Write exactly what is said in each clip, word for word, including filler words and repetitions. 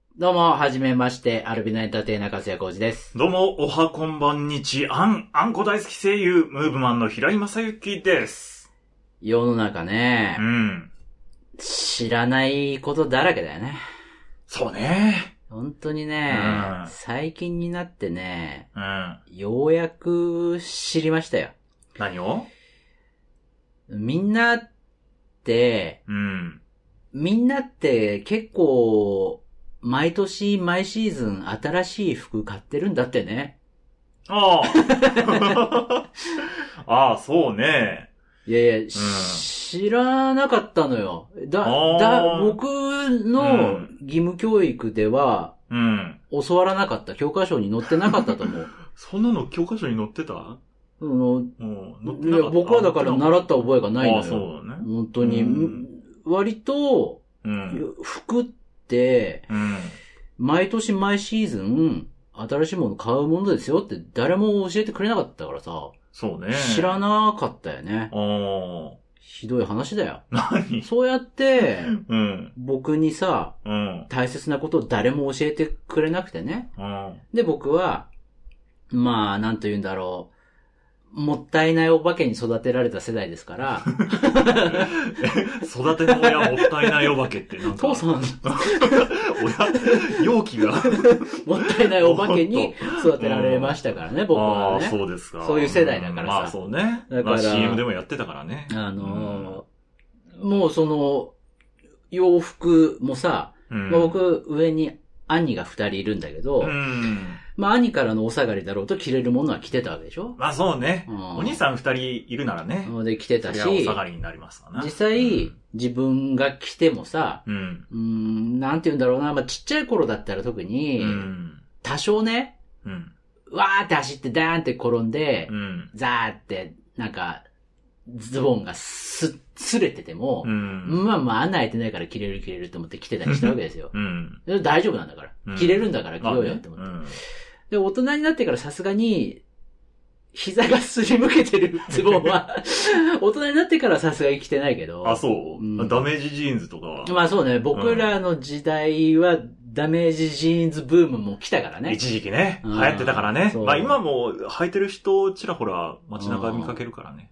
どうも、はじめまして、アルビナエンターテイナー勝谷浩二です。 どうも、おはこんばんにち、あん、あんこ大好き声優、ムーブマンの平井正幸です。 世の中ね、 うん。 知らないことだらけだよね。 そうね。 本当にね、うん、最近になってね、 うん、 ようやく知りましたよ。 何を？ みんなって、 うん、 みんなって結構、毎年毎シーズン新しい服買ってるんだってね。 ああ。ああ、そうね。 いやいや、うん、知らなかったのよ。だ、だ、僕の義務教育では、うん、教わらなかった。教科書に載ってなかったと思う。 そんなの教科書に載ってた？ その、いや僕はだから習った覚えがないのよ。ああ、 そうだね。 本当に、うん、割と、うん、服って、うん、毎年毎シーズン、新しいもの買うものですよって誰も教えてくれなかったからさ。 そうね。 知らなかったよね。 ああ。 ひどい話だよ。 何？ そうやって、 うん、 僕にさ、うん、大切なことを誰も教えてくれなくてね。うん、で、僕は、まあ、なんと言うんだろう。もったいないお化けに育てられた世代ですから。 育ての親もったいないお化けってなんか。 父さん。 親、容器が。 もったいないお化けに育てられましたからね、僕はね。 ああ、そうですか。 そういう世代だからさ。 まあそうね。だから、まあ、シーエム でもやってたからね。 あのー、うん、もうその、洋服もさ、うん、まあ、僕上に兄が二人いるんだけど、うんまあ、兄からのお下がりだろうと着れるものは着てたわけでしょ？ まあそうね。うん、お兄さん二人いるならね。 で着てたし、 それはお下がりになりますわな。 実際、うん、自分が着てもさ、うん、うーんなんて言うんだろうな、まあちっちゃい頃だったら特に、うん、多少ね、うん、わーって走ってダーンって転んで、うん、ザーって、なんか、ズボンがす、すれてても、うん、まあまあ穴開いてないから着れる着れると思って着てたりしたわけですよ。うん、大丈夫なんだから、うん。着れるんだから着ようよって思って。うんで、大人になってからさすがに、膝がすりむけてるズボンは、大人になってからさすがに着てないけど。 あ、そう、うん、ダメージジーンズとかは。 まあそうね、僕らの時代は、ダメージジーンズブームも来たからね。 一時期ね。流行ってたからね。まあ今も履いてる人ちらほら街中見かけるからね。 うん。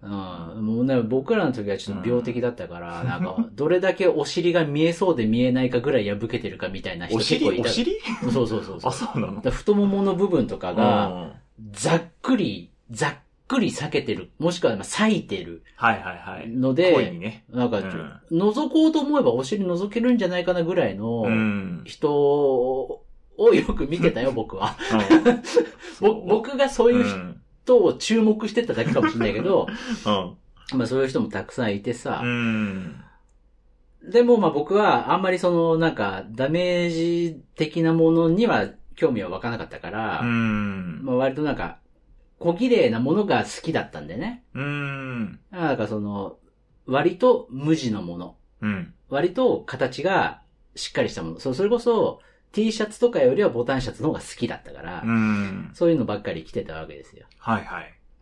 もうね、僕らの時はちょっと病的だったから、うん、なんか、どれだけお尻が見えそうで見えないかぐらい破けてるかみたいな人結構いた。 お尻？お尻？ そうそうそうそう。 あ、そうなの？ 太ももの部分とかが、ざっくり、ざっくり裂けてる。もしくは裂いてる。 はいはいはい。 ので、 恋にね。 なんか、うん、覗こうと思えばお尻覗けるんじゃないかなぐらいの人をよく見てたよ、僕は。僕がそういう人を注目してただけかもしれないけど、うん、まあそういう人もたくさんいてさ。うん、でもまあ僕はあんまりそのなんかダメージ的なものには興味は湧かなかったから、うん、まあ割となんか小綺麗なものが好きだったんでね。うん。なんかその、割と無地のもの。うん。割と形がしっかりしたもの。それこそ T シャツとかよりはボタンシャツの方が好きだったから、うん。そういうのばっかり着てたわけですよ。 はいはい。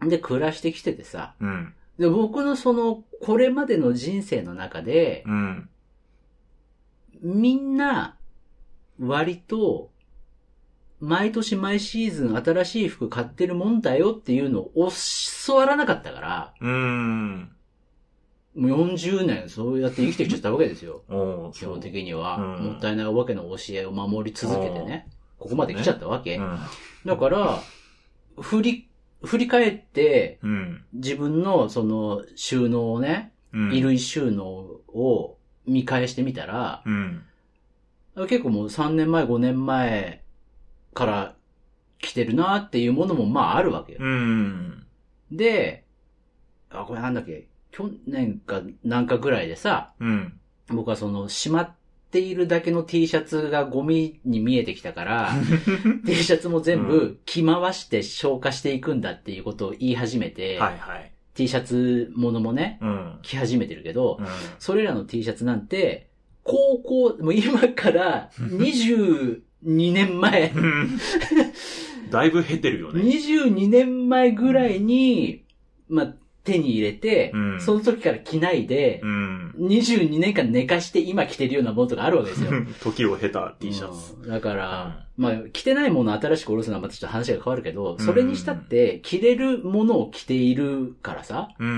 で、暮らしてきててさ。うん。で、僕のその、これまでの人生の中で、うん。みんな、割と、毎年毎シーズン新しい服買ってるもんだよっていうのを教わらなかったから、うーん。もうよんじゅうねんそうやって生きてきちゃったわけですよ。基本的には、もったいないお化けの教えを守り続けてね。ここまで来ちゃったわけ。ねうん、だから、振り、振り返って、うん、自分のその収納をね、うん、衣類収納を見返してみたら、うん、結構もうさんねんまえごねんまえ、から来てるなっていうものもまああるわけよ。うん、で、あ、これなんだっけ、去年かなんかぐらいでさ、うん、僕はそのしまっているだけの T シャツがゴミに見えてきたから、T シャツも全部着回して消化していくんだっていうことを言い始めて、はいはい、T シャツものもね、うん、着始めてるけど、うん、それらの T シャツなんて、高校、もう今からにじゅうにねんまえだいぶ経てるよね。 にじゅうにねんまえぐらいに、まあ、 手に入れて、うん、その時から着ないで、うん、にじゅうにねんかん寝かして今着てるようなものとかあるわけですよ。 時を経た T シャツ。 うん、だから、うん、まあ、着てないものを新しく下ろすのはまたちょっと話が変わるけど、それにしたって、着れるものを着ているからさ。うん、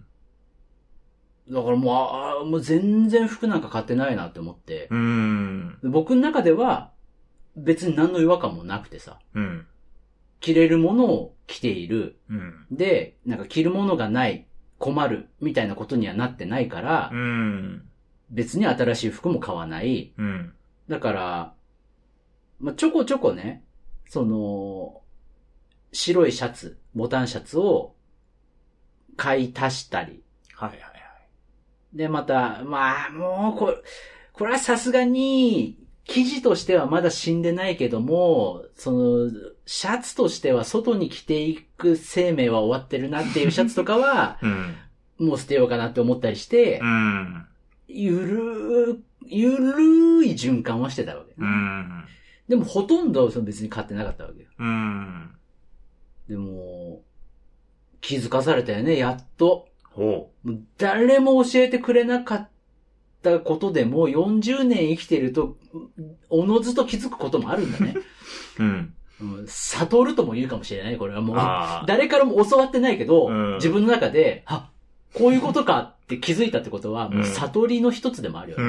だからもう、あもう全然服なんか買ってないなって思って。うん、僕の中では、別に何の違和感もなくてさ。うん着れるものを着ている。うん、で、なんか着るものがない、困る、みたいなことにはなってないから、うん、別に新しい服も買わない。うん、だから、まあ、ちょこちょこね、その、白いシャツ、ボタンシャツを買い足したり。はいはいはい。で、また、まあ、もう、これ、これはさすがに、生地としてはまだ死んでないけども、その、シャツとしては外に着ていく生命は終わってるなっていうシャツとかは、うん、もう捨てようかなって思ったりして、うん、ゆるー、ゆるーい循環はしてたわけ、ねうん。でもほとんど別に買ってなかったわけよ。うん、でも、気づかされたよね、やっと。ほう誰も教えてくれなかったことでもよんじゅうねん生きてると、おのずと気づくこともあるんだね。うんうん、悟るとも言うかもしれない。これはもう、誰からも教わってないけど、うん、自分の中で、あ、こういうことかって気づいたってことは、もう悟りの一つでもあるよね。うん、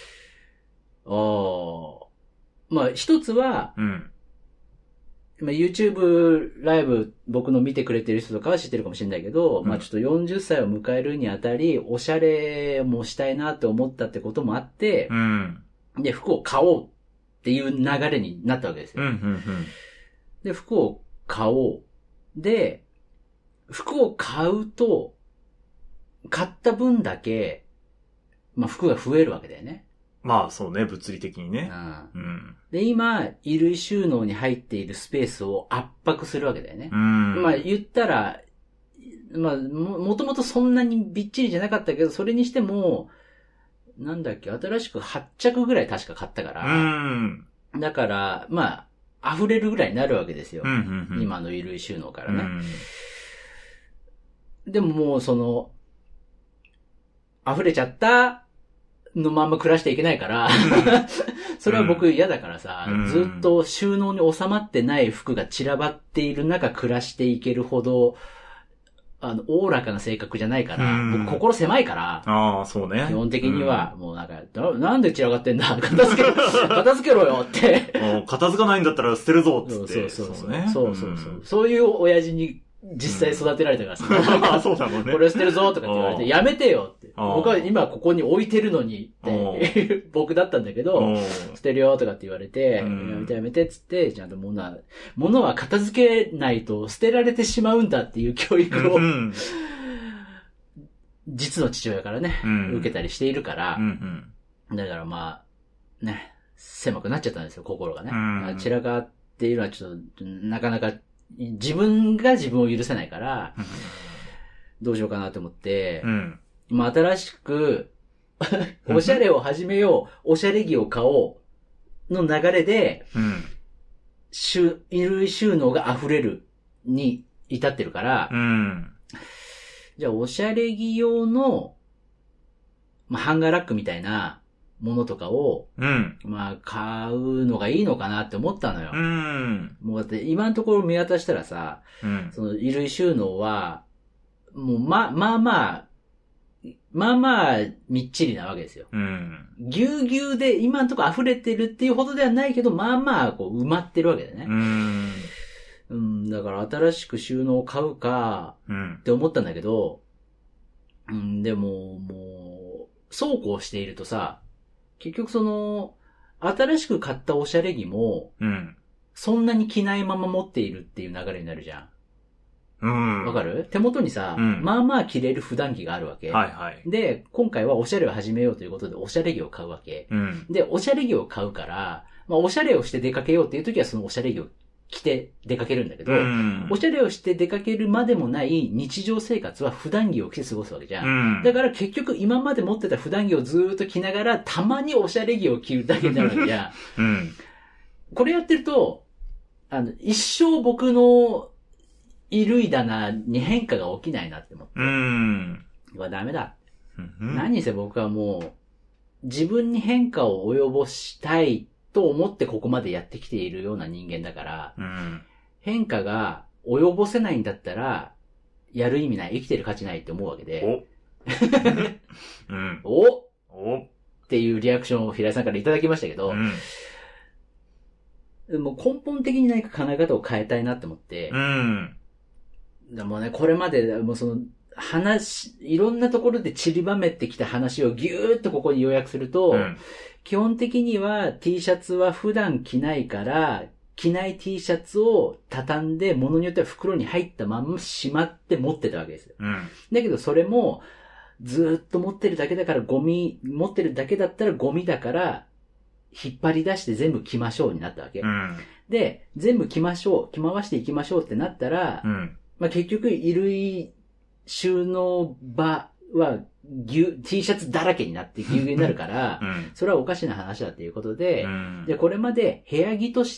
あまあ、一つは、うんまあ、YouTube ライブ僕の見てくれてる人とかは知ってるかもしれないけど、うん、まあちょっとよんじゅっさいを迎えるにあたり、おしゃれもしたいなって思ったってこともあって、うん、で、服を買おうっていう流れになったわけですよ。うんうんうん、で、服を買おう。で、服を買うと、買った分だけ、まあ服が増えるわけだよね。 まあそうね、物理的にね。 うんうん、で、今、衣類収納に入っているスペースを圧迫するわけだよね。うん、まあ言ったら、まあも、もともとそんなにびっちりじゃなかったけど、それにしても、なんだっけ、新しくはっちゃくぐらい確か買ったから、うん、だから、まあ、溢れるぐらいになるわけですよ。うんうんうん、今の衣類収納からね。うん、でももうその、溢れちゃったのまんま暮らしていけないから、それは僕嫌だからさ、うん、ずっと収納に収まってない服が散らばっている中暮らしていけるほど、あの、おおらかな性格じゃないから、うん、僕心狭いから、 ああ、そうね。 基本的には、うん、もうなんか、なんで散らかってんだ片付けろ、片付けろよって。 片付かないんだったら捨てるぞっつって。 そうそうそう。そうね。そうそうそう。そういう親父に実際育てられたからさ。 あ、そうなのね。 これ捨てるぞとかって言われて、やめてよって。僕は今ここに置いてるのにって僕だったんだけど、捨てるよとかって言われて、やめてやめてっつって、ちゃんと物は、物は片付けないと捨てられてしまうんだっていう教育を、実の父親からね、受けたりしているから、だからまあ、ね、狭くなっちゃったんですよ、心がね。散らかっているのはちょっと、なかなか自分が自分を許せないから、どうしようかなと思って、うん、まあ新しく、おしゃれを始めよう、おしゃれ着を買おうの流れで、うん、衣類収納が溢れるに至ってるから、うん、じゃあおしゃれ着用の、まあ、ハンガーラックみたいなものとかを、うん、まあ買うのがいいのかなって思ったのよ。うん、もうだって今のところ見渡したらさ、うん、その衣類収納は、もうま、まあまあ、まあまあ、みっちりなわけですよ。うん。ぎゅうぎゅうで今のところ溢れてるっていうほどではないけど、まあまあ、こう埋まってるわけだよね。うん。うん、だから新しく収納を買うか、って思ったんだけど、うん、でも、もう、そうこうしているとさ、結局その、新しく買ったおしゃれ着も、うん。そんなに着ないまま持っているっていう流れになるじゃん。うん。わかる？手元にさ、うん、まあまあ着れる普段着があるわけ。はいはい。で、今回はおしゃれを始めようということでおしゃれ着を買うわけ。うん。で、おしゃれ着を買うから、まあおしゃれをして出かけようっていう時はそのおしゃれ着を着て出かけるんだけど、うん、おしゃれをして出かけるまでもない日常生活は普段着を着て過ごすわけじゃん。うん、だから結局今まで持ってた普段着をずーっと着ながら、たまにおしゃれ着を着るだけになるわけじゃん。うん。これやってると、あの、一生僕の衣類棚に変化が起きないなって思って。 うん。 うわ、ダメだ。 うん、 何せ僕はもう、自分に変化を及ぼしたいと思ってここまでやってきているような人間だから、 うん、 変化が及ぼせないんだったら、やる意味ない、生きてる価値ないって思うわけで。 お、うん、 おおっていうリアクションを平井さんからいただきましたけど、うん、もう根本的に何か考え方を変えたいなって思って、 うん、 でもね、これまで、もうその、話、いろんなところで散りばめてきた話をぎゅーっとここに要約すると、うん、基本的には T シャツは普段着ないから、着ない T シャツを畳んで、物によっては袋に入ったまんましまって持ってたわけですよ。 うん、 だけどそれも、ずーっと持ってるだけだからゴミ、持ってるだけだったらゴミだから、引っ張り出して全部着ましょうになったわけ。 うん、 で、全部着ましょう、着回していきましょうってなったら、うん、まあ、結局衣類収納場はぎゅ T シャツだらけになってぎゅうぎゅうになるから、うん、それはおかしな話だっていうことで、うん、で、これまで部屋着として、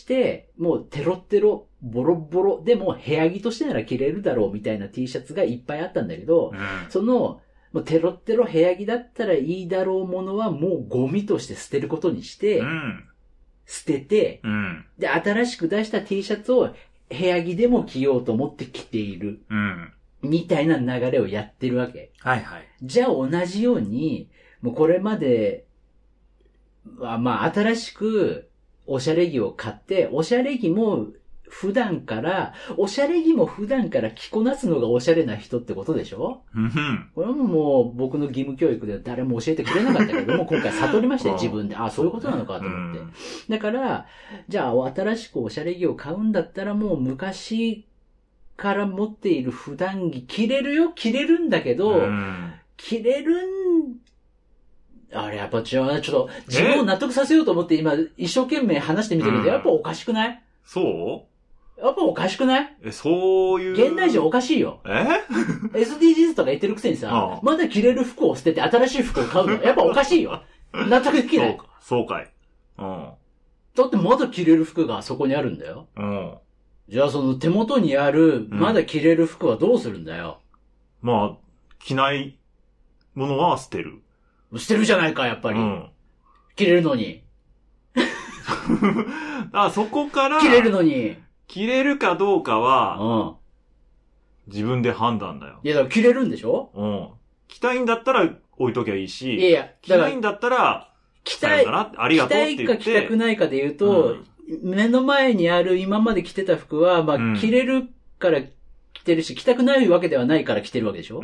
もうテロテロ、ボロボロ、でも部屋着としてなら着れるだろうみたいな T シャツがいっぱいあったんだけど、うん、その、もうテロテロ部屋着だったらいいだろうものはもうゴミとして捨てることにして、うん、捨てて、うん、で、新しく出した T シャツを部屋着でも着ようと思って着ている。うんみたいな流れをやってるわけ。 はいはい。 じゃあ同じように、もうこれまでは、まあ新しくおしゃれ着を買って、おしゃれ着も普段から、おしゃれ着も普段から着こなすのがおしゃれな人ってことでしょ？うん。これももう僕の義務教育で誰も教えてくれなかったけども、今回悟りましたよ、自分で。あ、そういうことなのかと思って。だから、じゃあ新しくおしゃれ着を買うんだったらもう昔、から持っている普段着、着れるよ、着れるんだけど、うん、着れるん、あれやっぱ違うね、ちょっと自分を納得させようと思って今一生懸命話してみてるけど、うん、やっぱおかしくない？ そうやっぱおかしくないえ、そういう。 現代人おかしいよ。 えエスディージーズ とか言ってるくせにさ、ああまだ着れる服を捨てて新しい服を買うのやっぱおかしいよ。納得できない。 そうか、そうかい。うん。 だってまだ着れる服がそこにあるんだよ。うん。じゃあその手元にある、まだ着れる服はどうするんだよ。 うん、まあ、着ないものは捨てる。 捨てるじゃないか、やっぱり。うん、着れるのに。 あ、そこから。 着れるのに。 着れるかどうかは、うん、自分で判断だよ。 いや、だから着れるんでしょ？ うん。着たいんだったら置いときゃいいし。 いやいや、 着ないんだったら、 着たい。 ありがとうって言って。 着たいか着たくないかで言うと、うん目の前にある今まで着てた服は、まあ、うん、着れるから着てるし、着たくないわけではないから着てるわけでしょ？うん。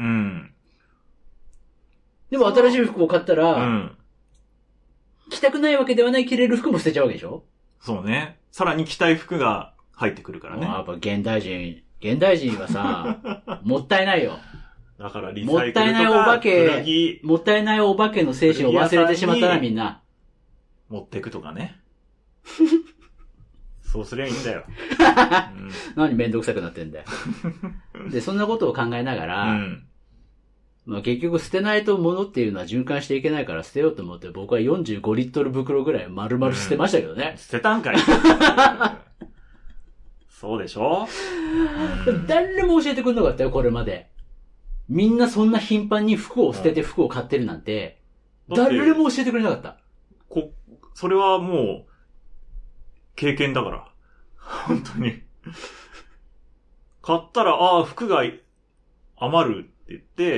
でも新しい服を買ったら、うん、着たくないわけではない着れる服も捨てちゃうわけでしょ？ そうね。さらに着たい服が入ってくるからね。 やっぱ現代人、現代人はさ、もったいないよ。 だからリサイクルとかもったいないお化け、もったいないお化けの精神を忘れてしまったな、みんな。 持っていくとかね。そうすりゃいいんだよ。 うん、何めんどくさくなってんだよ。で、そんなことを考えながら、うん、まあ結局捨てないと物っていうのは循環していけないから捨てようと思って僕はよんじゅうごリットル袋ぐらい丸々捨てましたけどね。 うん、捨てたんかい。そうでしょ、 うん、誰も教えてくれなかったよ、これまで。みんなそんな頻繁に服を捨てて服を買ってるなんて、誰も教えてくれなかった。 こ、それはもう、経験だから。本当に。買ったら、ああ、服が余るって言って、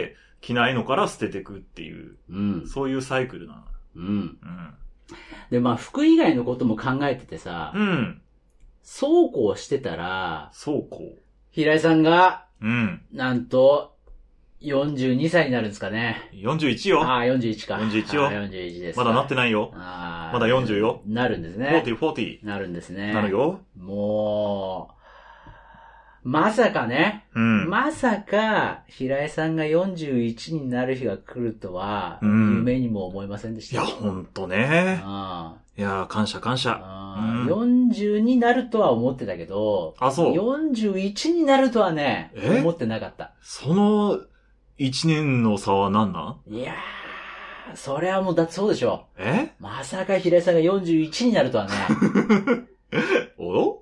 着ないのから捨ててくっていう、うん、そういうサイクルなの。うん。うん。 で、まあ、服以外のことも考えててさ、うん。そうこうしてたら、 そうこう。 平井さんが、うん。なんと、よんじゅうにさいになるんですかね。 よんじゅういちよ。 ああ、よんじゅういちか。 よんじゅういちよ。 よんじゅういちです。 まだなってないよ。あまだよんじゅうよ。 なるんですね。 よんじゅう、よんじゅう。 なるんですね。 なるよ。 もう、まさかね。うん。まさか、平井さんがよんじゅういちになる日が来るとは、うん、夢にも思いませんでした。 いや、ほんとね。あいや、感謝感謝。 うん、よんじゅうになるとは思ってたけど、 あ、そう。 よんじゅういちになるとはね、思ってなかった。 その、一年の差は何なん？ いやー、それはもうだってそうでしょ。 え？ まさか平井さんがよんじゅういちになるとはね。 お？ 思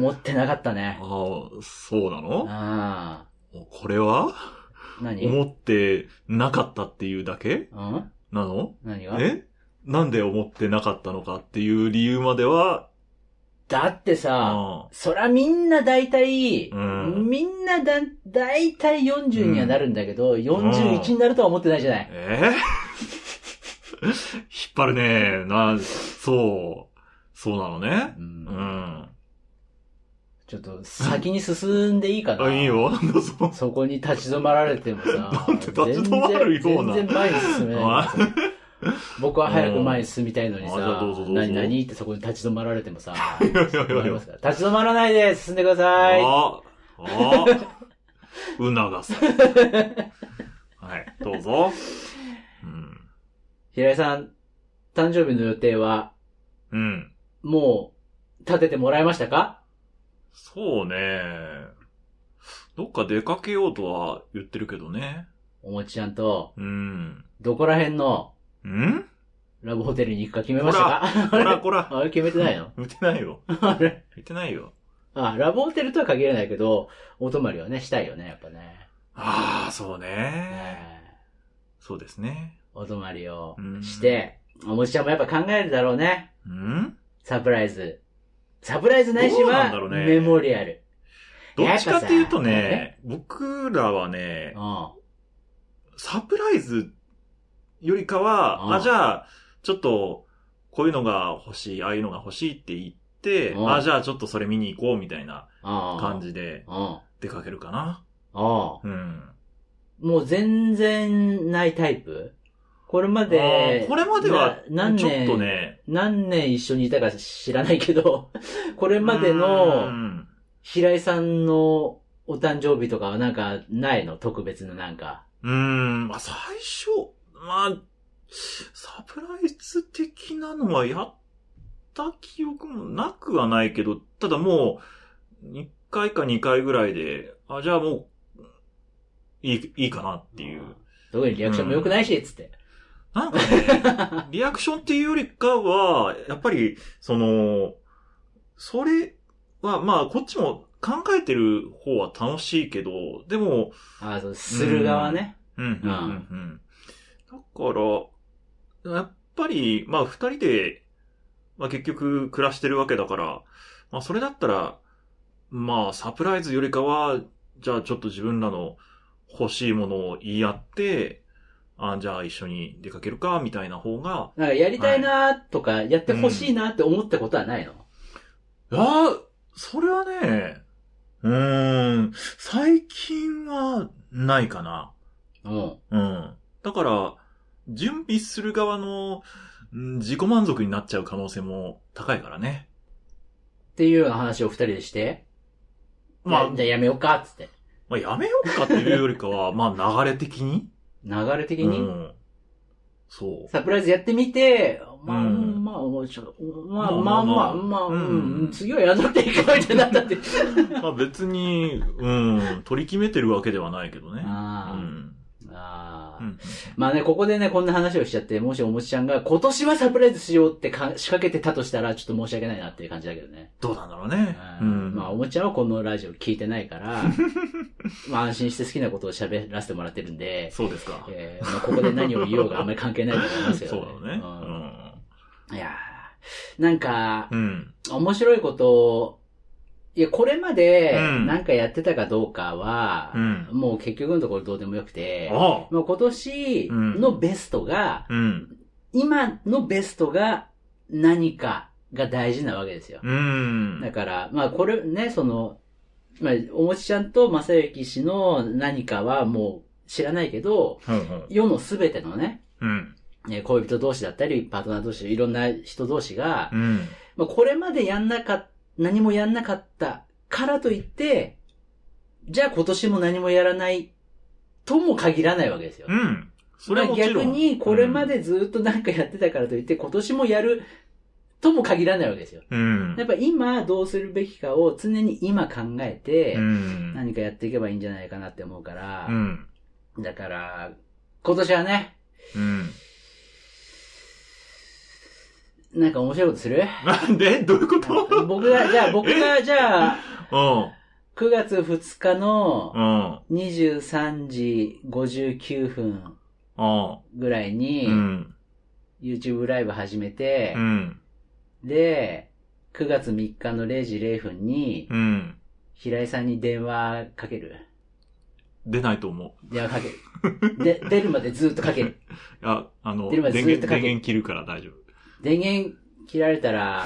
思ってなかったね。 ああ、そうなの？ ああ。これは何？ 思ってなかったっていうだけ？ うん？ なの？ 何が？ え？なんで思ってなかったのかっていう理由までは、 だってさ、そらみんな大体、 うん、 みんなだ、大体よんじゅうにはなるんだけど、うん、よんじゅういちになるとは思ってないじゃない。 えー、引っ張るね。な、そう。そうなのね。うん。うん、 ちょっと先に進んでいいかな。 あ、いいよ。どうぞ。 そこに立ち止まられてもさ、 なんで立ち止まるような。 全然前に進めない。僕は早く前に進みたいのにさ、何何ってそこに立ち止まられてもさ、 いやいやいや立ち止まらないで進んでください。 ああ、うながさ。はい、どうぞ。 うん、平井さん、誕生日の予定は、 うん。 もう、立ててもらいましたか？ そうね。どっか出かけようとは言ってるけどね。 おもちちゃんと、 うん。 どこら辺の、 ん？ ラブホテルに行くか決めましたか？ こら、こら。 あれ決めてないの？ 決めてないよ。 あれ決めてないよ。 あ、ラブホテルとは限らないけど、お泊まりはね、したいよね、やっぱね。 ああ、そうね、ね。そうですね。 お泊まりをして、おもちちゃんもやっぱ考えるだろうね。 ん？ サプライズ。サプライズないしは、ね、メモリアル。 どっちかっていうとね、僕らはね、うん、サプライズよりかは、うん、あ、じゃあ、ちょっと、こういうのが欲しい、ああいうのが欲しいって言って、うん、あ、じゃあちょっとそれ見に行こうみたいな感じで出かけるかな。 ああ。うん。もう全然ないタイプ？これまで、 これまでは、何年、ちょっとね、 何年一緒にいたか知らないけど、これまでの、平井さんのお誕生日とかはなんかないの？特別のなんか。 うーん、まあ最初、まあ、サプライズ的なのはやった記憶もなくはないけど、ただもう、いっかいかにかいぐらいで、あ、じゃあもう、いい、いいかなっていう。 特にリアクションも良くないし、つって。 なんかね、リアクションっていうよりかは、やっぱり、その、それは、まあ、こっちも考えてる方は楽しいけど、でも、 ああ、そう、する側ね。 うん、うん、うん、うん。だから、やっぱり、まあ、二人で、まあ結局暮らしてるわけだから、まあそれだったら、まあサプライズよりかは、じゃあちょっと自分らの欲しいものを言い合って、あ、じゃあ一緒に出かけるか、みたいな方が。 なんかやりたいなとか、やってほしいなって思ったことはないの？ うん、ああ、それはね、うーん、最近はないかな。うん。うん。だから、準備する側の自己満足になっちゃう可能性も高いからね。 っていうような話を二人でして、まあ、じゃあやめようか、つって。 まあやめようかっていうよりかは、まあ流れ的に流れ的に、うん、 そう。 サプライズやってみて、まあ、うん、まあ、もうちょまあ、まあ、まあ、まあ、うん、次はやんなくていいかみたいになったって。 まあ別に、うん、取り決めてるわけではないけどね。 あうん、 あうん、まあね、ここでね、こんな話をしちゃって、もしおもちちゃんが今年はサプライズしようってか仕掛けてたとしたら、ちょっと申し訳ないなっていう感じだけどね。 どうなんだろうね。 うん、まあ、おもちちゃんはこのラジオ聞いてないから、まあ安心して好きなことを喋らせてもらってるんで。 そうですか。 えーまあ、ここで何を言おうがあんまり関係ないと思いますけど、ね。 そうだね。 うん、いやーなんか、 うん、面白いことを、いや、これまで、なんかやってたかどうかは、うん、もう結局のところどうでもよくて、もう今年のベストが、うん、今のベストが何かが大事なわけですよ。 うん、 だから、まあこれね、その、まあ、おもちちゃんと正幸氏の何かはもう知らないけど、うんうん、世のすべてのね、うん、恋人同士だったり、パートナー同士、いろんな人同士が、うんまあ、これまでやんなかった、何もやんなかったからといって、じゃあ今年も何もやらないとも限らないわけですよ。 うん。それはもちろん。 逆にこれまでずっとなんかやってたからといって、今年もやるとも限らないわけですよ。 うん。 やっぱ今どうするべきかを常に今考えて、何かやっていけばいいんじゃないかなって思うから、うん。だから、今年はね、うん。 なんか面白いことする？ なんで？どういうこと？ 僕が、じゃあ僕が、じゃあ、 うん。 くがつふつかのにじゅうさんじごじゅうきゅうふんぐらいに YouTube ライブ始めて、 うん、 で、くがつみっかのれいじれいふんに、平井さんに電話かける。 出ないと思う。 電話かける。で、出るまでずっとかける。 いや、あの、 出るまでずっとかける。 電源切るから大丈夫。 電源切られたら、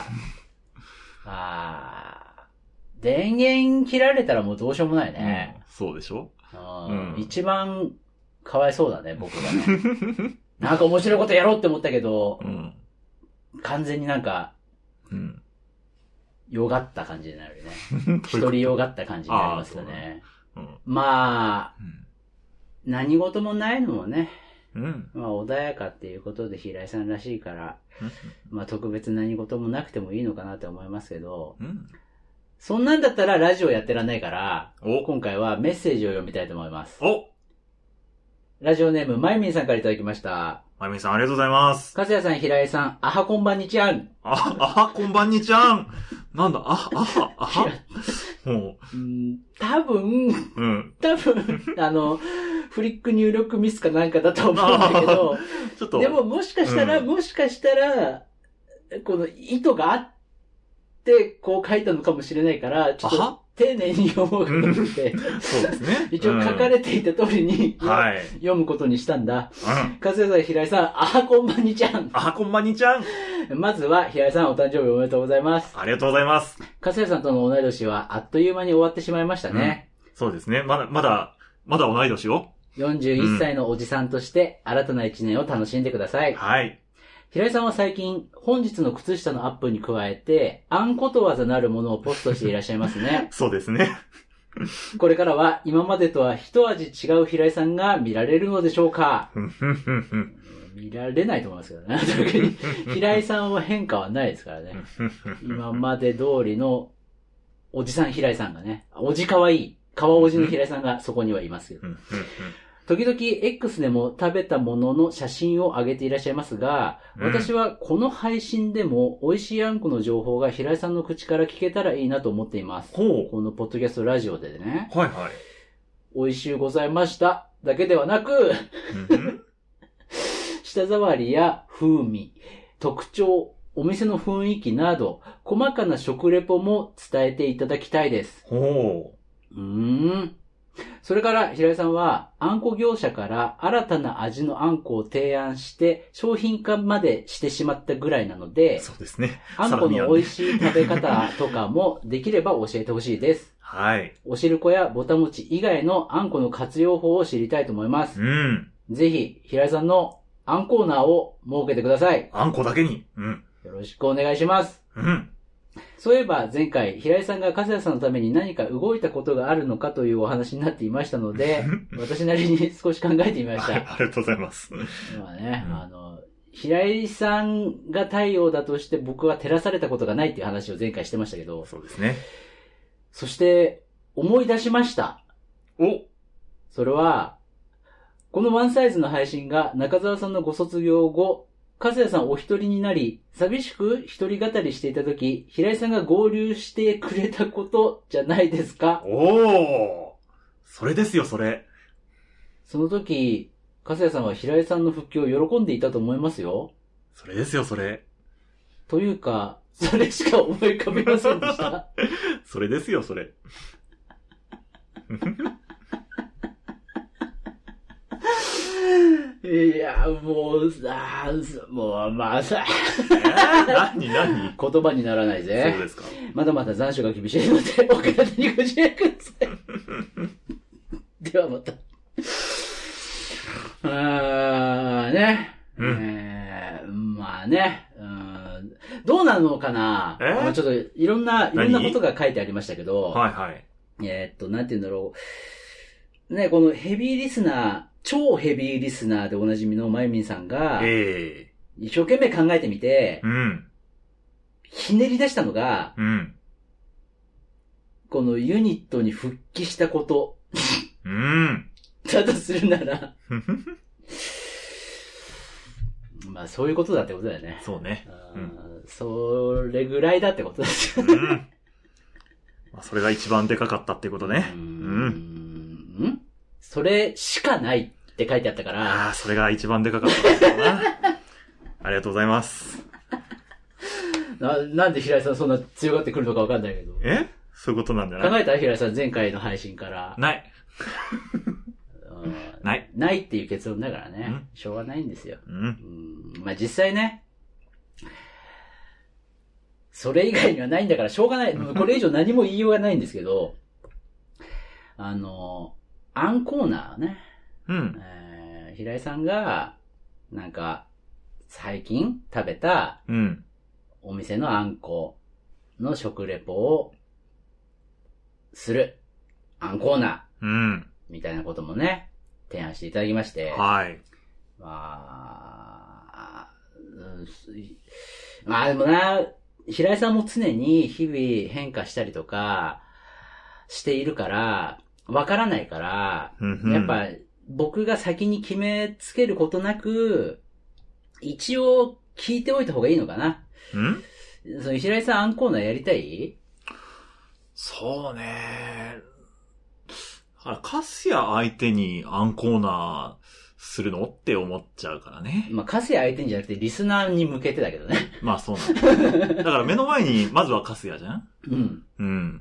あー、電源切られたらもうどうしようもないね。 うん、そうでしょ、 うん、一番かわいそうだね、僕がね。なんか面白いことやろうって思ったけど、うん、完全になんか、うん、よがった感じになるね。一人よがった感じになりますよね。うん、まあ、うん、何事もないのもね、うん、まあ穏やかっていうことで平井さんらしいから、まあ特別何事もなくてもいいのかなって思いますけど、うん、そんなんだったらラジオやってらんないから、今回はメッセージを読みたいと思います。おラジオネーム、まゆみんさんからいただきました。 まゆみんさんありがとうございます。 かずやさん、平井さん、あはこんばんにちゃん。 あ、あはこんばんにちゃん。なんだ、あ、あは、あはもう。うん、多分、うん、多分、あの、フリック入力ミスかなんかだと思うんだけど、ちょっとでももしかしたら、うん、もしかしたら、この意図があって、こう書いたのかもしれないから、ちょっと丁寧に読もうと思って、うん、そうですね。一応書かれていた通りに、うん、読むことにしたんだ。うん、かずやさん、平井さん、あはこんばんにちゃん。 あはこんばんにちゃん。 まずは、平井さん、お誕生日おめでとうございます。 ありがとうございます。 かずやさんとの同い年は、あっという間に終わってしまいましたね。 うん、そうですね。まだ、まだ、まだ同い年を。 よんじゅういっさいのおじさんとして、新たな一年を楽しんでください。はい。平井さんは最近、本日の靴下のアップに加えて、あんことわざなるものをポストしていらっしゃいますね。 そうですね。 これからは今までとは一味違う平井さんが見られるのでしょうか？見られないと思いますけどね。特に平井さんは変化はないですからね。今まで通りのおじさん平井さんがね、おじかわいい、かわおじの平井さんがそこにはいますけど。時々 X でも食べたものの写真を上げていらっしゃいますが、うん、私はこの配信でも美味しいあんこの情報が平井さんの口から聞けたらいいなと思っています。ほう。このポッドキャストラジオでね。はいはい。美味しゅうございましただけではなく、うん、舌触りや風味、特徴、お店の雰囲気など、細かな食レポも伝えていただきたいです。ほう。うーん。それから平井さんはあんこ業者から新たな味のあんこを提案して商品化までしてしまったぐらいなので、 そうですね。 あんこの美味しい食べ方とかもできれば教えてほしいです。はい。おしるこやぼたもち以外のあんこの活用法を知りたいと思います。うん。ぜひ平井さんのあんコーナーを設けてください。 あんこだけに。うん。 よろしくお願いします。うん。そういえば前回、平井さんが粕谷さんのために何か動いたことがあるのかというお話になっていましたので、私なりに少し考えてみました。 ありがとうございます。 まあね、うん、あの、平井さんが太陽だとして僕は照らされたことがないっていう話を前回してましたけど、 そうですね。 そして、思い出しました。おそれは、このワンサイズの配信が中澤さんのご卒業後、粕谷さんお一人になり、寂しく一人語りしていたとき、平井さんが合流してくれたことじゃないですか？ おー！それですよ、それ。 その時、粕谷さんは平井さんの復帰を喜んでいたと思いますよ。 それですよ、それ。 というか、それしか思い浮かびませんでした。 それですよ、それ。 いや、もうさ、もうまあさ、 何何言葉にならないぜ。 そうですか。 まだまだ残暑が厳しいので、お体にご自愛ください。ではまた。あーね、うんえー。まあね、うん、どうなのかな、えー、ちょっといろんな、いろんなことが書いてありましたけど、はいはい。えー、っと、なんて言うんだろう。ね、このヘビーリスナー、超ヘビーリスナーでおなじみのまゆみんさんが、えー、一生懸命考えてみて、うん、ひねり出したのが、うん、このユニットに復帰したこと、うん、だとするなら、 まあそういうことだってことだよね。 そうね。 うん、それぐらいだってことですよね。うん。 まあ、それが一番でかかったってことね。 うん。うんそれしかないって書いてあったから。 ああ、それが一番でかかったんだな。ありがとうございます。 な、なんで平井さんそんな強がってくるのかわかんないけど。 えそういうことなんじゃない？ 考えた平井さん前回の配信から。 ない。ない。 ないっていう結論だからね。うん、しょうがないんですよ。 うん。 うんまあ実際ね。それ以外にはないんだからしょうがない。これ以上何も言いようがないんですけど。あの、あんコーナーね。 うん。 えー、平井さんが、なんか、最近食べた、 うん。 お店のあんこの食レポをする。あんコーナー。うん。 みたいなこともね、提案していただきまして。 はい。 まあ、うん、まあでもな、平井さんも常に日々変化したりとかしているから、わからないから、 うんうん、 やっぱ僕が先に決めつけることなく、一応聞いておいた方がいいのかな。 んその平井さんアンコーナーやりたい？ そうね。カスヤ相手にアンコーナーするのって思っちゃうからね。 まあカスヤ相手にじゃなくてリスナーに向けてだけどね。 まあそうなんだ。だから目の前にまずはカスヤじゃん？ うん。 うん。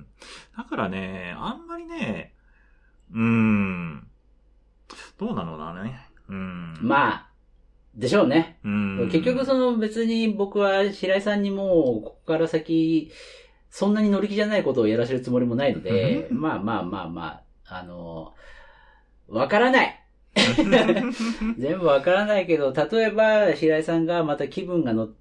だからね、あんまりね、うーん。どうなのだね。うん。 まあ、でしょうね。 うん。 結局その別に僕は平井さんにもうここから先、そんなに乗り気じゃないことをやらせるつもりもないので、まあまあまあまあ、あの、わからない全部わからないけど、例えば平井さんがまた気分が乗って、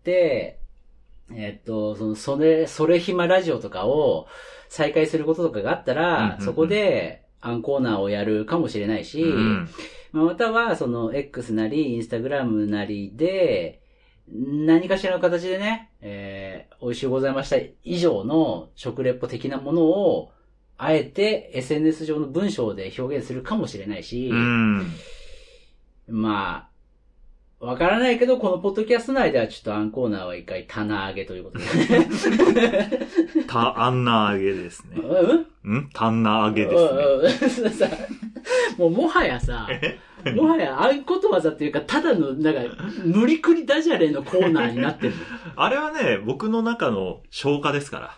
えっと、その、それ、それ暇ラジオとかを再開することとかがあったら、そこでアンコーナーをやるかもしれないし、 うんまあ、または、その、X なり、インスタグラムなりで、何かしらの形でね、えー、美味しゅうございました以上の食レポ的なものを、あえて エスエヌエス 上の文章で表現するかもしれないし、 うん、 まあ、わからないけど、このポッドキャスト内ではちょっとアンコーナーは一回棚上げということで。 た、あんな上げですね。 うんんたんな上げですね。 もうもはやさ、もはや合言葉っていうか、ただの、なんか、無理くりダジャレのコーナーになってるの。 あれはね、僕の中の消化ですから。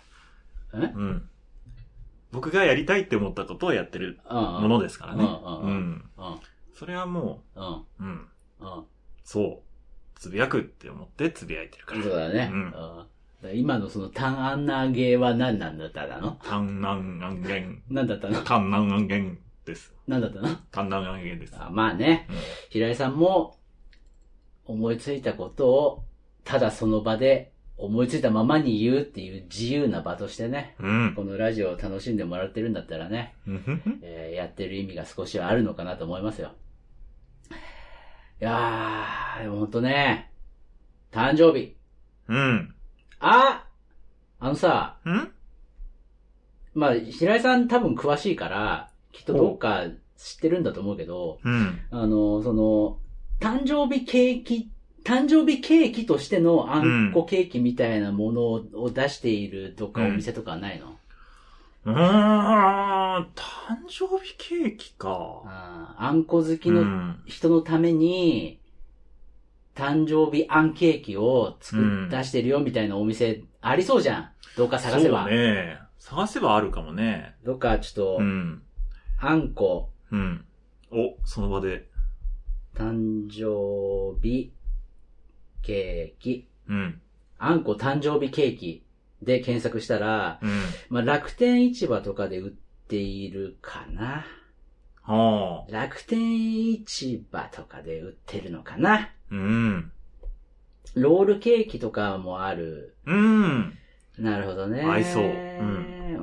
えうん。僕がやりたいって思ったことをやってるものですからね。うん。それはもう、うん。うん。そう。つぶやくって思ってつぶやいてるから。 そうだね。うん。今のその、タンアンナーゲーは何なんだったの？ タンナンアンゲン。 何だったの？ タンナンアンゲンです。 何だったの？ タンナンアンゲンです。 あまあね、うん。平井さんも、思いついたことを、ただその場で、思いついたままに言うっていう自由な場としてね、 うん、 このラジオを楽しんでもらってるんだったらね、えー、やってる意味が少しはあるのかなと思いますよ。いやー、でもほんとね、誕生日。 うん。 ああのさ、 んまあ、平井さん多分詳しいから、きっとどっか知ってるんだと思うけど、 うん、 あの、その、誕生日ケーキ、誕生日ケーキとしてのあんこケーキみたいなものを出しているどっかお店とかはないの？ うーん、誕生日ケーキか。 あ, あんこ好きの人のために、誕生日あんケーキを作っ、うん、出してるよみたいなお店ありそうじゃん。どっか探せば。 そうね。探せばあるかもね。 どっかちょっと、うん、あんこ。 うん。お、その場で。 誕生日ケーキ。 うん。 あんこ誕生日ケーキで検索したら、 うん、 まあ、楽天市場とかで売っているかな。 はあ、 楽天市場とかで売ってるのかな。 うん。 ロールケーキとかもある。 うん。 なるほどね。 合いそう。うん。 うん。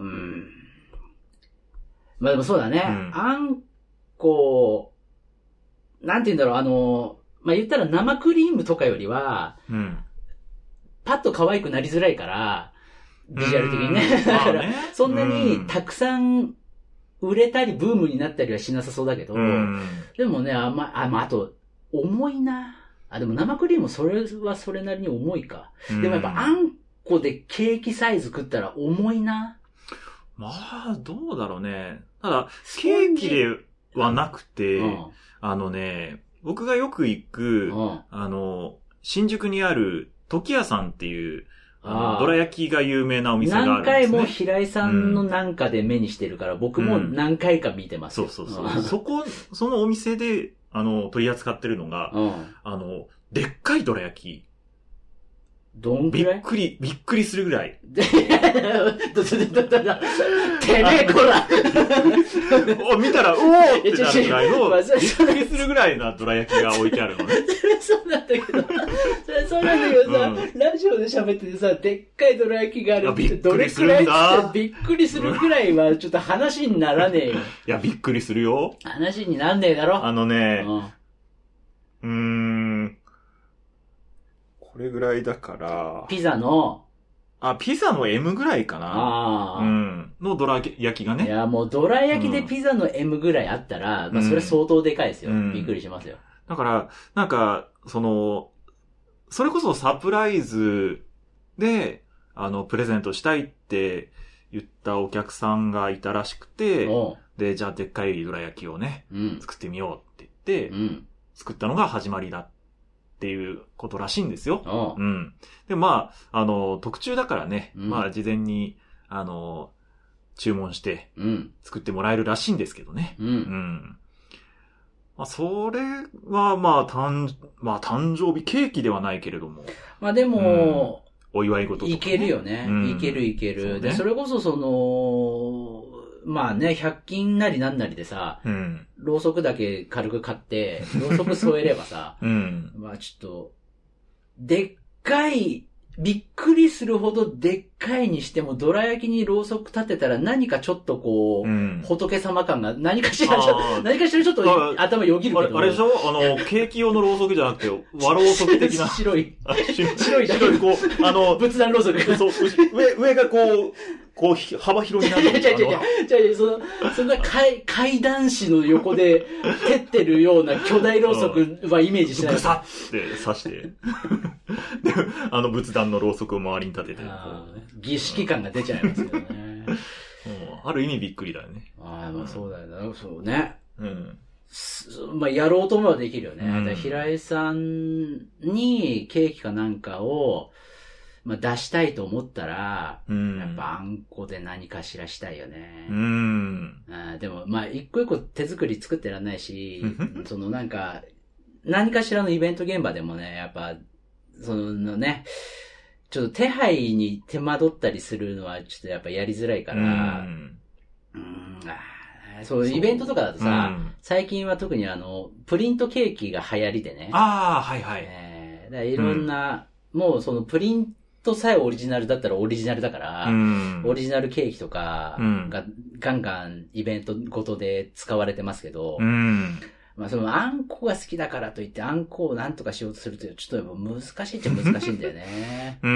まあでもそうだね。 うん、 あんこ、なんて言うんだろう、あの、まあ、言ったら生クリームとかよりは、 うん、 パッと可愛くなりづらいから、ビジュアル的にね。だから、ね、そんなにたくさん売れたりブームになったりはしなさそうだけど、 うん、 でもね、あんま、あ、まあ、あと、重いな。 あ、でも生クリームそれはそれなりに重いか。うん、でもやっぱあんこでケーキサイズ食ったら重いな。 まあ、どうだろうね。ただ、ケーキではなくて、うん、あのね、僕がよく行く、うん、あの、新宿にある時屋さんっていう、あの、どら焼きが有名なお店があるんですね。 何回も平井さんのなんかで目にしてるから、うん、僕も何回か見てますよ、 うん。そうそうそう。そこ、そのお店で、あの、取り扱ってるのが、うん、あの、でっかいどら焼き。 どんぐらいびっくり、びっくりするぐらい。 ど、ど、ど、ど、ど、てめえこらお見たら、うおーってなるぐらいの、びっくりするぐらいなどら焼きが置いてあるのね。 それそうなんだけど、それそうなんだけどさ、うん、ラジオで喋っててさ、でっかいどら焼きがあるって、どれくらいってびっくりするぐらいはちょっと話にならねえよ。 いや、びっくりするよ。 話になんねえだろ。 あのね、うん、うーん、これぐらいだから。 ピザの、 あ、ピザの M ぐらいかな。ああ。うん。のどら焼きがね。 いや、もうどら焼きでピザの M ぐらいあったら、うん、まあそれ相当でかいですよ、うん。びっくりしますよ。 だから、なんか、その、それこそサプライズで、あの、プレゼントしたいって言ったお客さんがいたらしくて、で、じゃあでっかいどら焼きをね、うん、作ってみようって言って、うん、作ったのが始まりだっていうことらしいんですよ。うん。で、まあ、あの、特注だからね、うん、まあ、事前に、あの、注文して、作ってもらえるらしいんですけどね。うん。うん。まあ、それは、まあ、誕、まあ、誕生日ケーキではないけれども。 まあ、でも、 うん、お祝い事とか、ね。 いけるよね。うん、いけるいける。そ、ね、で、それこそその、まあね、ひゃく均なりなんなりでさ、うん、ろうそくだけ軽く買って、ろうそく添えればさ、うん、まあちょっと、でっかい、びっくりするほどでっかいにしても、どら焼きにろうそく立てたら何かちょっとこう、うん、仏様感が何かしら、何かしらちょっと頭よぎるけど。 あれでしょあの、ケーキ用のろうそくじゃなくて、和ろうそく的な。 白い。 白いだけ。白い、こう、あの、 仏壇ろうそく。 そう、上、上がこう、こう、幅広になる。 違う違う違う違う、その、そんな階、階段紙の横で、照ってるような巨大ろうそくはイメージしない。 ぐさって刺して。で、あの仏壇のろうそくを周りに立てて。 儀式感が出ちゃいますけどね。 ある意味びっくりだよね。 ああ、まあそうだよね。そうね。うん。まあ、やろうと思えばできるよね。うん、平井さんにケーキかなんかを、まあ、出したいと思ったら、うん、やっぱあんこで何かしらしたいよね。うん、あでも、まあ、一個一個手作り作ってらんないし、そのなんか、何かしらのイベント現場でもね、やっぱ、そのね、ちょっと手配に手間取ったりするのはちょっとやっぱやりづらいから、うん、うんあそう、イベントとかだとさ、うん、最近は特にあの、プリントケーキが流行りでね。 ああ、はいはい。 えー、だいろんな、うん、もうそのプリントさえオリジナルだったらオリジナルだから、うん、オリジナルケーキとかがガンガンイベントごとで使われてますけど、うん、まあそのあんこが好きだからといってあんこをなんとかしようとするとちょっと難しいっちゃ難しいんだよね。うん、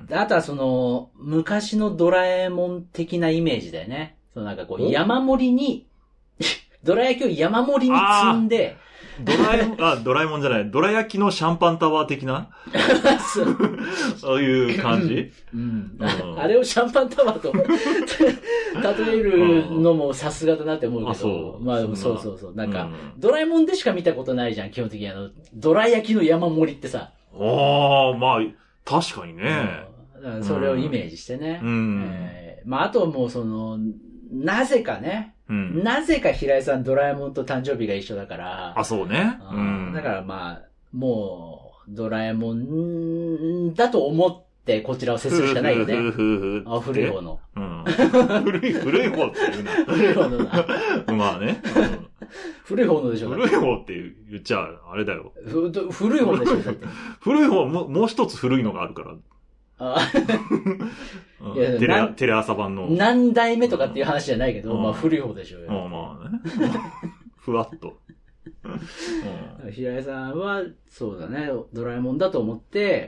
あとはその昔のドラえもん的なイメージだよね。そのなんかこう山盛りに、ドラ焼きを山盛りに積んで、 ドラえもん、あ、ドラえもんじゃない、ドラ焼きのシャンパンタワー的なそう。そういう感じ、 うん、うん、あれをシャンパンタワーと例えるのもさすがだなって思うけど。あ、そう。まあ、そうそうそう。なんか、うん、ドラえもんでしか見たことないじゃん、基本的にあの、ドラ焼きの山盛りってさ。 ああ、まあ、確かにね。 うん、それをイメージしてね。うんえー、まあ、あともうその、なぜかね、うん、なぜか平井さんドラえもんと誕生日が一緒だから。 あ、そうね。 うん、だからまあ、もう、ドラえもんだと思ってこちらを接するしかないよね。ふふふあ古い方の。うん、 古い、古い方って言うな。 古い方のな。 まあね。うん、 古い方のでしょ。 古い方って言っちゃあれだよ。 古い方でしょ。だって古い方も、もう一つ古いのがあるから。あいやテレ、テレ朝版の。 何代目とかっていう話じゃないけど、まあ古い方でしょうよ。 まあまあね。ふわっと。 平井さんは、そうだね、ドラえもんだと思って、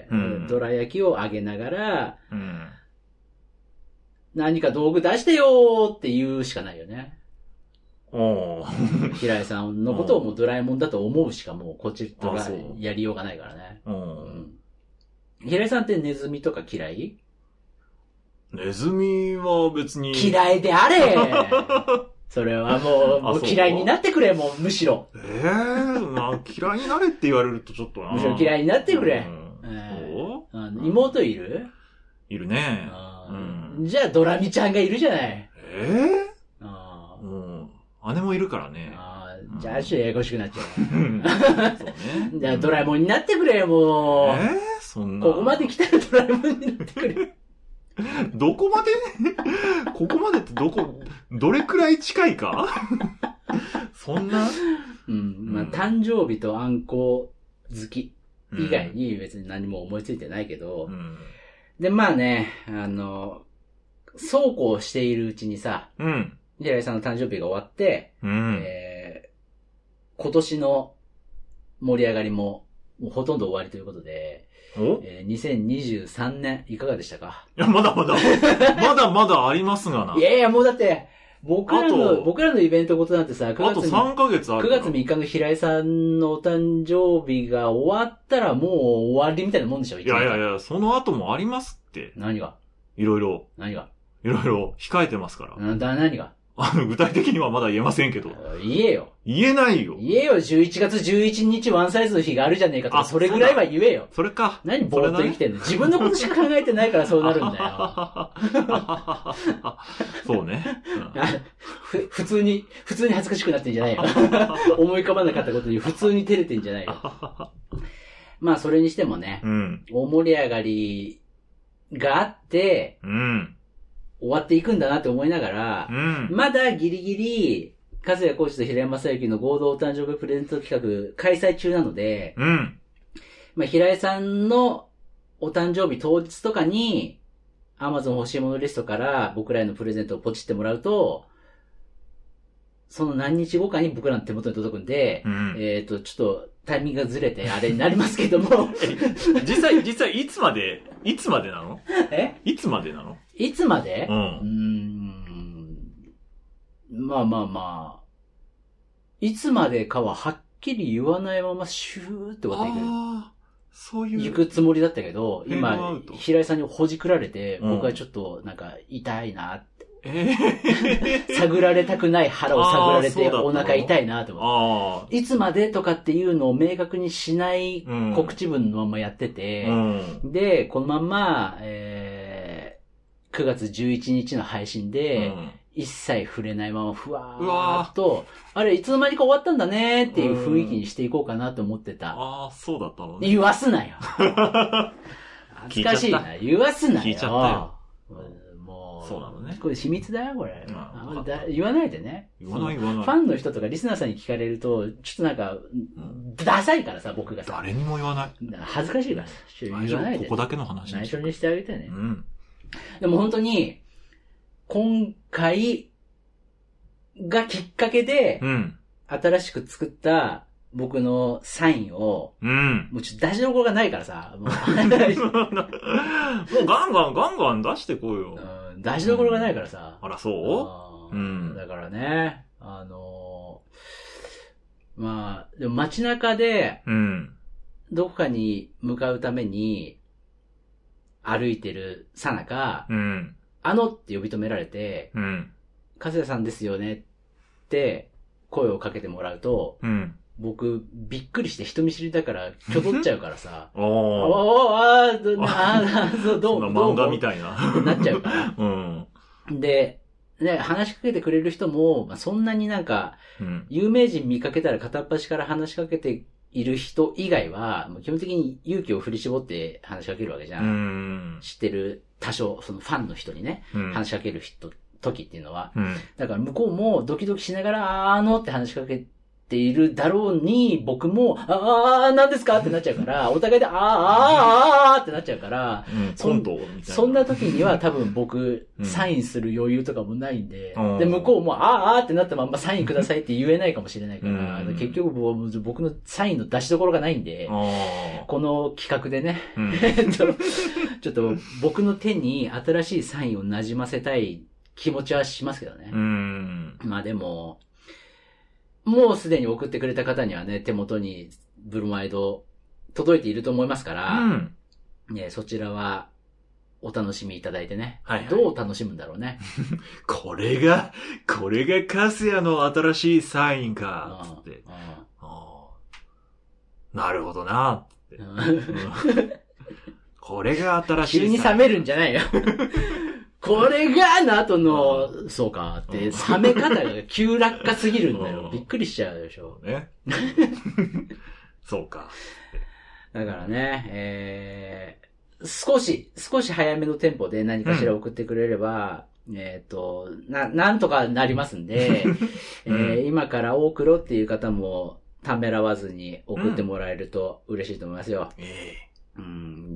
うん、ドラ焼きをあげながら、うん、何か道具出してよーって言うしかないよね。 平井さんのことをもうドラえもんだと思うしかもうこっちとがやりようがないからね。うん、平井さんってネズミとか嫌い？ ネズミは別に。 嫌いであれそれはもう、もう嫌いになってくれ、もうむしろ。 ええー、まあ嫌いになれって言われるとちょっとな。 むしろ嫌いになってくれ。うんえー、そう？妹いる？ いるね。 うん、じゃあドラミちゃんがいるじゃない。 ええーあうん、姉もいるからね。 あじゃあ、ちょっとややこしくなっちゃう。そうね。じゃあ、ドラえもんになってくれよ、もう。えー、そんな。 ここまで来たらドラえもんになってくれ。 どこまでここまでってどこ、どれくらい近いかそんなうん。まあ、誕生日とあんこ好き以外に別に何も思いついてないけど。うん、で、まあね、あの、そうこうしているうちにさ、うん。平井さんの誕生日が終わって、うん、えー、今年の盛り上がりももうほとんど終わりということで、えー、にせんにじゅうさんねんいかがでしたか？ いや、まだまだ、まだまだありますがな。 いやいや、もうだって、僕らの、僕らのイベントごとなんてさ、 くがつに、あとさんかげつある。 くがつみっかの平井さんのお誕生日が終わったらもう終わりみたいなもんでしょ？ いやいやいや、その後もありますって。 何が？ いろいろ。 何が？ いろいろ控えてますから。 な、だ、何が？ あの、具体的にはまだ言えませんけど。 言えよ。 言えないよ。 言えよ、じゅういちがつじゅういちにちワンサイズの日があるじゃねえかとか、それぐらいは言えよ。 それか。 何ぼーっと生きてんの？自分のことしか考えてないからそうなるんだよ。 そうね、 うんふ。普通に、普通に恥ずかしくなってんじゃないよ。思い浮かばなかったことに普通に照れてんじゃないよ。まあ、それにしてもね、うん、大盛り上がりがあって、うん終わっていくんだなって思いながら、うん、まだギリギリ、和也コーチと平山正幸の合同お誕生日プレゼント企画開催中なので、うん、まあ、平井さんのお誕生日当日とかに、Amazon 欲しいものリストから僕らへのプレゼントをポチってもらうと、その何日後かに僕らの手元に届くんで、うん、えっと、ちょっとタイミングがずれてあれになりますけども。 実際、実際いつまで、いつまでなの？え？いつまでなの？ いつまで？うん。うーん。まあまあまあ。いつまでかははっきり言わないままシューって終わっていく。ああ、そういう。行くつもりだったけど、今、平井さんにほじくられて、うん、僕はちょっとなんか痛いなって。えー、探られたくない腹を探られてお腹痛いなと思って。いつまでとかっていうのを明確にしない告知文のままやってて、うん、で、このまんま、えー、くがつじゅういちにちの配信で、うん、一切触れないままふわーっと、あれいつの間にか終わったんだねっていう雰囲気にしていこうかなと思ってた。うん、 ああ、そうだったのね。 言わすなよ。恥ずかしいな。言わすなよ。 聞いちゃったよ。 そうなのね。これ秘密だよ、これ。あだ言わないでね。 言わない言わない。 ファンの人とかリスナーさんに聞かれると、ちょっとなんか、うん、ダサいからさ、僕がさ。 誰にも言わない。 恥ずかしいからさ。言わないで。 ここだけの話内緒にしてあげてね。うん。でも本当に、今回がきっかけで、うん、新しく作った僕のサインを、うん。もうちょっと出しどころがないからさ、もう、もうガンガンガンガン出してこうよ。 うん、出しどころがないからさ。 うん、あら、そううん。 だからね、あのー、まあ、でも街中で、うん。どこかに向かうために、歩いてるさなか、うん。あのって呼び止められて、うん。かずやさんですよねって声をかけてもらうと、うん。僕、びっくりして人見知りだから、きょどっちゃうからさ。おー。おー、あー、あー、そう、どう、 そんな漫画みたいな。 ってなっちゃうから。うん。で、ね、話しかけてくれる人も、まあ、そんなになんか、うん、有名人見かけたら片っ端から話しかけている人以外は、もう基本的に勇気を振り絞って話しかけるわけじゃん。うん、知ってる多少、そのファンの人にね、うん、話しかける人、時っていうのは。うん、だから向こうもドキドキしながら、あーのって話しかけて、ているだろうに、僕も、あー、何ですかってなっちゃうから、お互いで、あー、あー、あーってなっちゃうから、うん、そんそんな時には多分僕、うん、サインする余裕とかもないんで、うん、で、向こうも、あー、あーってなったまんまサインくださいって言えないかもしれないから、うん、結局僕のサインの出しどころがないんで、この企画でね、うん、ちょっと僕の手に新しいサインを馴染ませたい気持ちはしますけどね。うん、まあでも、 もうすでに送ってくれた方にはね、手元にブロマイド届いていると思いますから、うん、ね、そちらはお楽しみいただいてね。はいはい、どう楽しむんだろうね。 これが、これがカスヤの新しいサインか、つって。ああなるほどな、つって。これが新しいサイン。 急に冷めるんじゃないよ。これがの後の、うん、そうかって、冷め方が急落下すぎるんだよ。びっくりしちゃうでしょ。ね。 そうか。 だからね、えー、少し、少し早めのテンポで何かしら送ってくれれば、うん、えっ、ー、と、な、なんとかなりますんで、うん、えー、今から大黒っていう方もためらわずに送ってもらえると嬉しいと思いますよ。うん、えー、うん、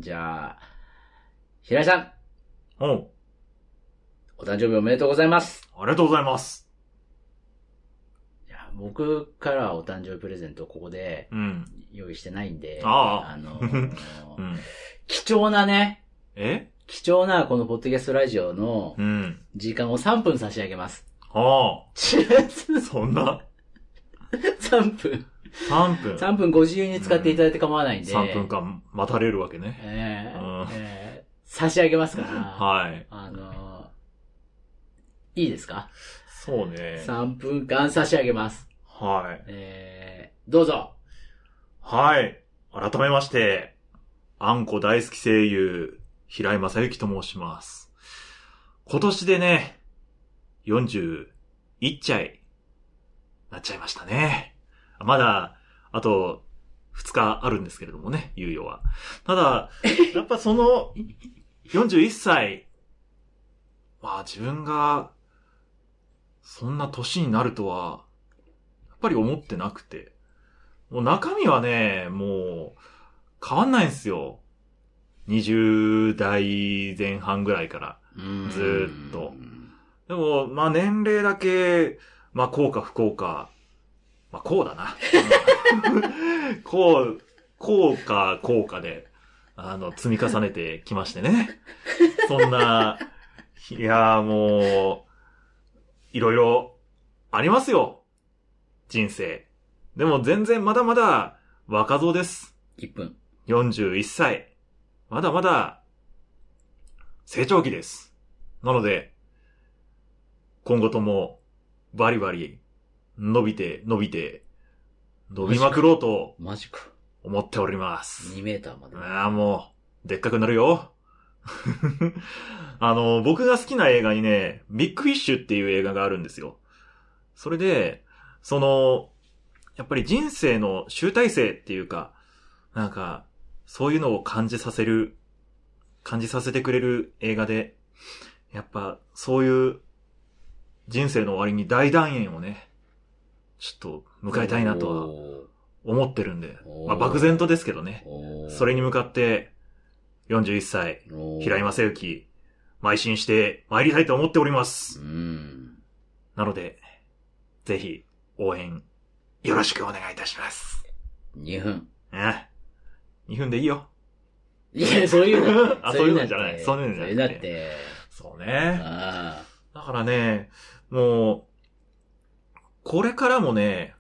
じゃあ、平井さん。おう。お誕生日おめでとうございます。 ありがとうございます。 いや、僕からはお誕生日プレゼントをここで用意してないんで、うん、 ああの、うん、貴重なね、 え貴重なこのポッドキャストラジオの時間をさんぷん差し上げます。 ああ。そんな ? さんぷん。 さんぷん。 さんぷんご自由に使っていただいて構わないんで。 さんぷんかん待たれるわけね。 えーうんえー、差し上げますから。 はい。 あの、いいですか？ そうね。 さんぷんかん差し上げます。 はい。 えー、どうぞ。 はい。改めまして、あんこ大好き声優、平井正幸と申します。今年でね、よんじゅういっちゃい、なっちゃいましたね。まだ、あと、ふつかあるんですけれどもね、猶予は。ただ、やっぱその、よんじゅういっさい、まあ自分が、そんな年になるとは、やっぱり思ってなくて。もう中身はね、もう、変わんないんですよ。にじゅう代前半ぐらいから。ずーっと。でも、まあ年齢だけ、まあこうか不幸か。まあこうだな。こう、こうかこうかで、あの、積み重ねてきましてね。そんな、いやーもう、いろいろありますよ。人生。でも全然まだまだ若造です。 いっぷん。 よんじゅういっさい。まだまだ成長期です。なので、今後ともバリバリ伸びて伸びて伸びまくろうとマジか。 思っております。 にメーターまで。 ああ、もう、でっかくなるよ。あの、僕が好きな映画にね、ビッグフィッシュっていう映画があるんですよ。それで、その、やっぱり人生の集大成っていうか、なんか、そういうのを感じさせる、感じさせてくれる映画で、やっぱ、そういう人生の終わりに大団円をね、ちょっと迎えたいなとは思ってるんで、まあ漠然とですけどね、それに向かって、よんじゅういっさい、平井正幸、邁進して参りたいと思っております。 うんなので、ぜひ、応援、よろしくお願いいたします。 にふん。 えにふんでいいよ。 いや、そういうの。 あ、そういうのじゃない。そういうのじゃない。 だって。 そうね。 あだからね、もう、これからもね、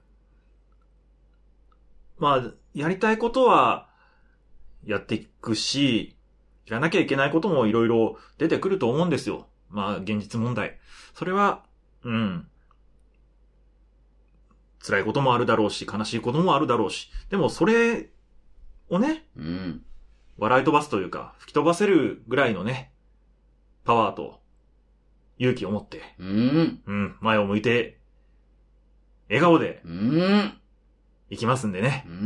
まあ、やりたいことは、やっていくし、やらなきゃいけないこともいろいろ出てくると思うんですよ。まあ、現実問題。それは、うん。辛いこともあるだろうし、悲しいこともあるだろうし。でも、それをね、 うん、 笑い飛ばすというか、吹き飛ばせるぐらいのね、パワーと勇気を持って、 うん、 うん、前を向いて、笑顔で、 うん、 行きますんでね。 うん、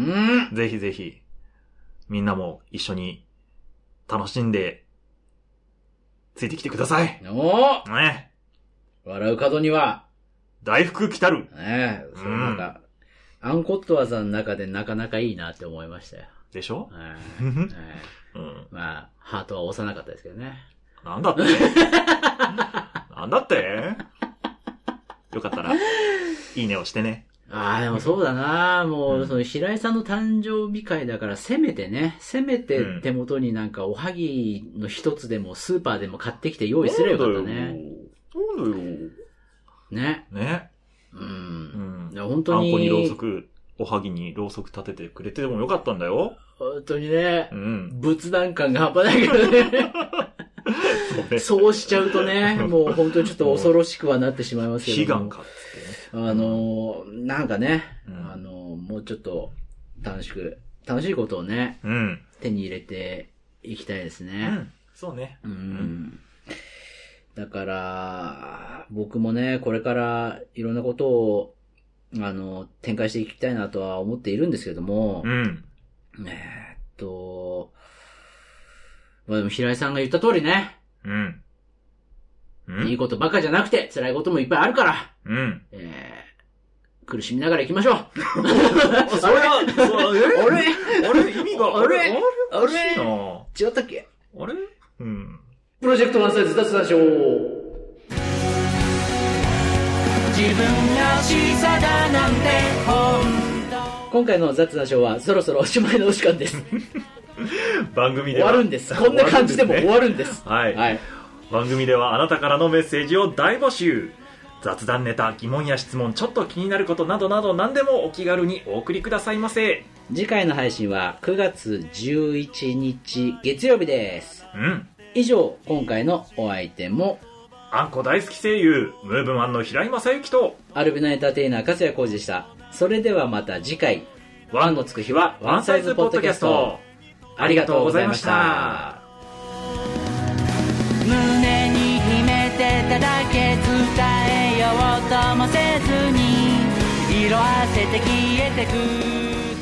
ぜひぜひ、みんなも一緒に楽しんで、ついてきてください。 おーね。 笑う角には、 大福来たる。 ねえ、そのなんか、うん、アンコットワザの中でなかなかいいなって思いましたよ。 でしょ、 えーえーうん、まあ、ハートは押さなかったですけどね。 なんだってなんだってよかったら、いいねをしてね。 ああ、でもそうだな。もう、その、平井さんの誕生日会だから、せめてね、せめて手元になんか、おはぎの一つでも、スーパーでも買ってきて用意すればよかったね。 そうだよ。 ね。 ね。 うん。 いや本当に。 あんこにろうそく、おはぎにろうそく立ててくれてもよかったんだよ。 本当にね。 うん。 仏壇感が半端ないけどね。そうね。そうしちゃうとね、もう本当にちょっと恐ろしくはなってしまいますけど。 悲願かっつってね。あの、なんかね、 うん、 あの、もうちょっと楽しく、楽しいことをね、うん、手に入れていきたいですね。 うん、そうね。 うん。うん、だから、僕もね、これからいろんなことを、あの、展開していきたいなとは思っているんですけども、うん。えー、っと、まあでも平井さんが言った通りね、うん。うん、いいことばかじゃなくて、辛いこともいっぱいあるから、うん。えー、苦しみながら行きましょう。それは、あれあれ意味が、あれあれあれ違ったっけあれうん。 プロジェクトワンサイズ脱談賞。自分が小さだなんて本当。今回の雑談賞はそろそろおしまいのお時間です。 番組では終わるんです。こんな感じでも終わるんです。 はい、はい。番組ではあなたからのメッセージを大募集。雑談ネタ、疑問や質問、ちょっと気になることなどなど何でもお気軽にお送りくださいませ。 次回の配信はくがつじゅういちにち月曜日です。うん。以上、今回のお相手もあんこ大好き声優、ムーブマンの平井正幸と、 アルビナエンターテイナー、粕谷浩二でした。それではまた次回、ワンのつく日はワンサイズポッドキャスト。ありがとうございました。胸に秘めてただけ伝えようともせずに、色あせて消えてく